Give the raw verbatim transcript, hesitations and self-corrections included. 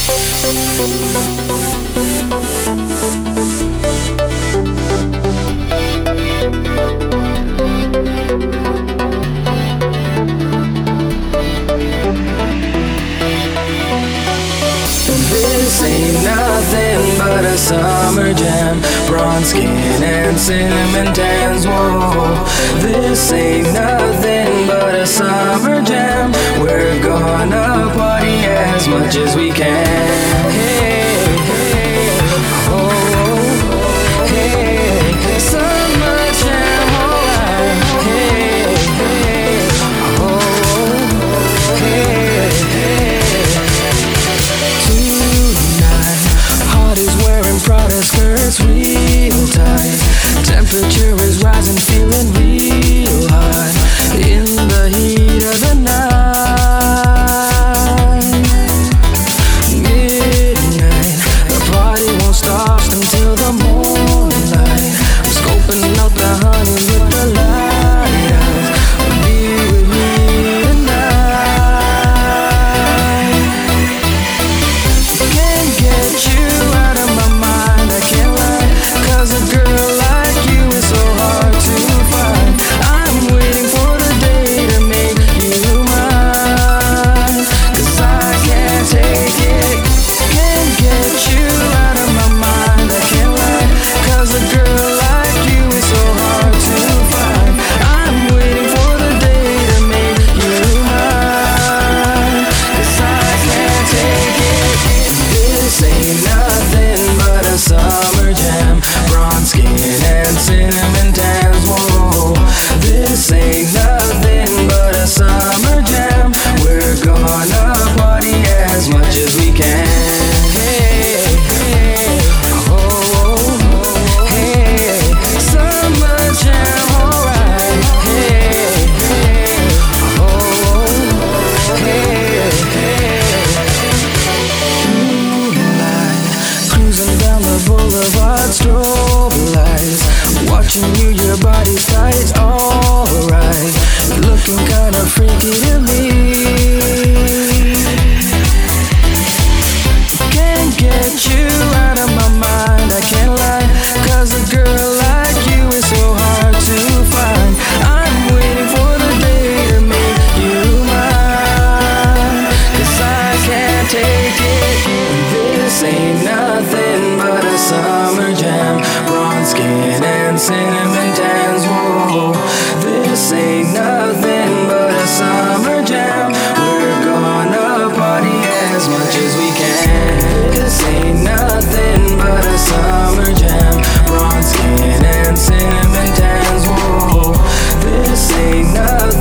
This ain't nothing but a summer jam. Bronze skin and cinnamon tans, whoa. This ain't nothing but a summer jam. We're gonna party as much as we can. Hey, hey, oh, oh, hey, summer jam, alright. Hey, hey, oh, oh, hey, hey. Prada skirts real tight. Temperature is rising, feeling real hot in the heat of the night. Midnight, the party won't stop until the moonlight. I'm scoping out the honey with the lighthouse. I'll be with me tonight. Can't get you out of my mind, I can't lie, 'cause a girl like you is so hard to find. I'm waiting for the day to make you mine, 'cause I can't take it. Can't get you out of my mind, I can't lie, 'cause a girl like you is so hard to find. I'm waiting for the day to make you mine, 'cause I can't take it. This ain't nothing but a summer jam. Bronze skin and cinnamon tans, whoa. This ain't nothing but a summer jam. We're gonna party as much as we can. Hey, hey, oh, oh, hey, summer jam, alright. Hey, hey, oh, oh, hey, hey. Cruising down the boulevard, strobe lights. Watching you, your body's tight, alright. Looking kinda freaky to me. Can't get you out of my mind, I can't lie, 'cause a girl like you is so hard to find. I'm waiting for the day to make you mine, 'cause I can't take it. This ain't nothing but a summer jam. Bronze skin and cinnamon tans, whoa. This ain't nothing but a summer jam. We're gonna party as much as we can. This ain't nothing but a summer jam. Bronze skin and cinnamon tans, whoa. This ain't nothing